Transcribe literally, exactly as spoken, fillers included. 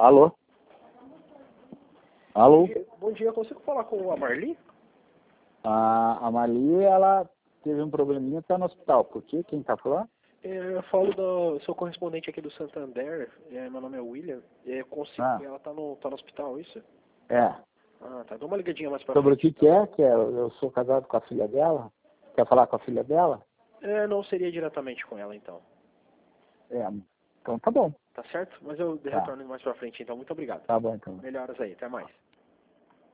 Alô? Alô? Bom dia, bom dia, eu consigo falar com a Marli? A, a Marli, ela teve um probleminha, está no hospital. Por quê? Quem está falando? É, eu falo do... sou correspondente aqui do Santander, é, meu nome é William, é, consigo, Ah. ela tá no, tá no hospital, isso? É. Ah, tá, dá uma ligadinha mais pra Sobre o frente. que que é? Que é? Eu sou casado com a filha dela. Quer falar com a filha dela? É, não seria diretamente com ela, então. É. Então tá bom. Tá certo? Mas eu Tá. retorno mais pra frente, então. Muito obrigado. Tá bom então. Melhoras aí, até mais.